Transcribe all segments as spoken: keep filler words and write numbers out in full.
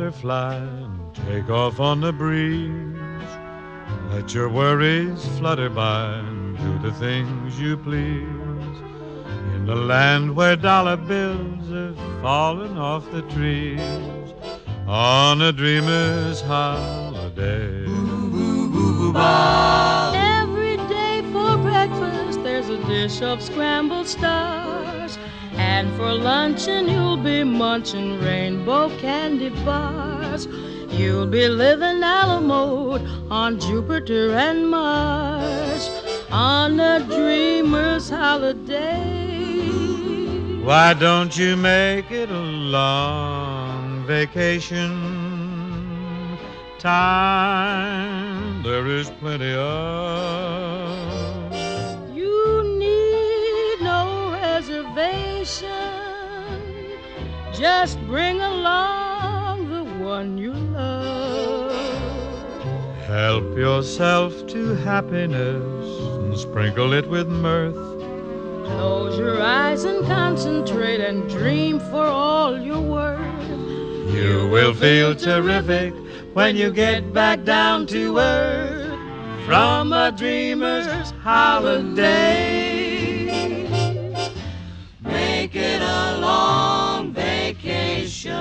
butterfly and take off on the breeze. Let your worries flutter by and do the things you please. In the land where dollar bills have fallen off the trees, on a dreamer's holiday. Every day for breakfast there's a dish of scrambled stars, and for luncheon you'll be munching rainbow candy bars. You'll be living a la mode on Jupiter and Mars, on a dreamer's holiday. Why don't you make it a long vacation? Time there is plenty of. You need no reservation. Just bring along the one you love. Help yourself to happiness and sprinkle it with mirth. Close your eyes and concentrate and dream for all you're worth. You will feel terrific when you get back down to earth from a dreamer's holiday. Make it a long vacation.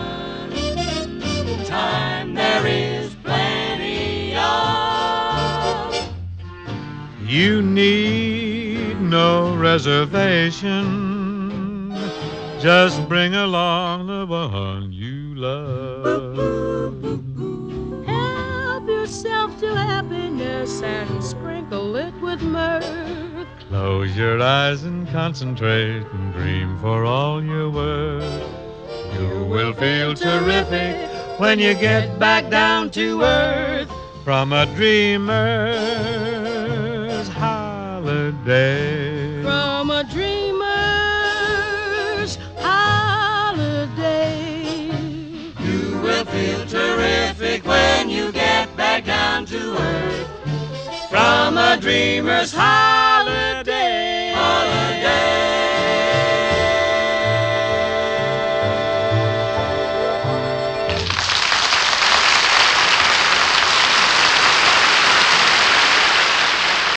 Time there is plenty of. You need no reservation. Just bring along the one you love. Help yourself to happiness and sprinkle it with mirth. Close your eyes and concentrate and dream for all you're worth. You will feel terrific when you get back down to earth from a dreamer's holiday. From a dreamer's holiday. You will feel terrific when you get back down to earth from a dreamer's holiday.